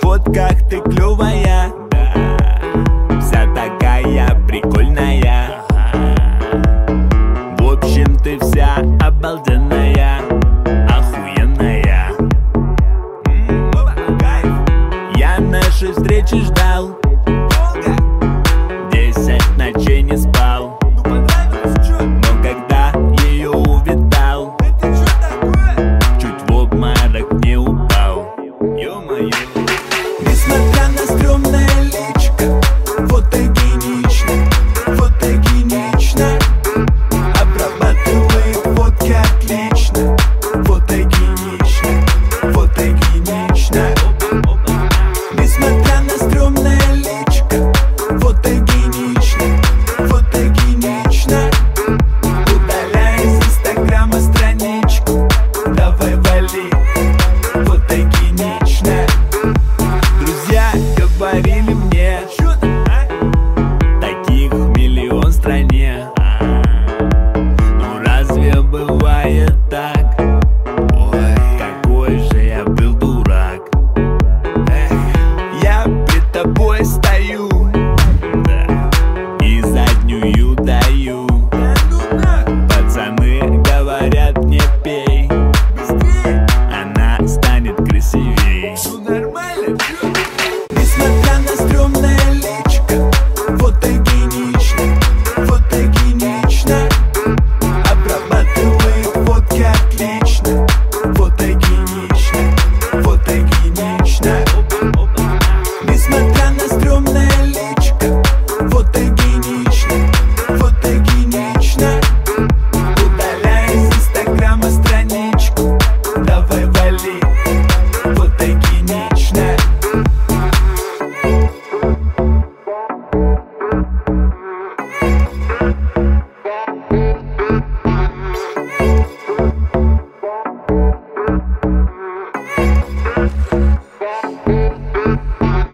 вот как ты клёвая, вся такая прикольная. В общем, ты вся обалденная, охуенная. Я нашей встречи ждал, 10 ночей не спал, но когда ее увидал, чуть в обморок не упал. Ё-моё. Несмотря на стрёмное личико, фотогенично, фотогенично, обрабатывает фотки отлично. Фотогенично, фотогенично. Несмотря на стрёмное личико, фотогенично, фотогенично. Удаляй из инстаграма страничку, давай вали. Фотогенично. Друзья говорили мне, таких миллион в стране. Ну разве бывает так? Ой, какой же я был дурак. Я пред тобой стою, и заднюю даю. Пацаны говорят мне: пей, она станет красивей. Нормально, чё?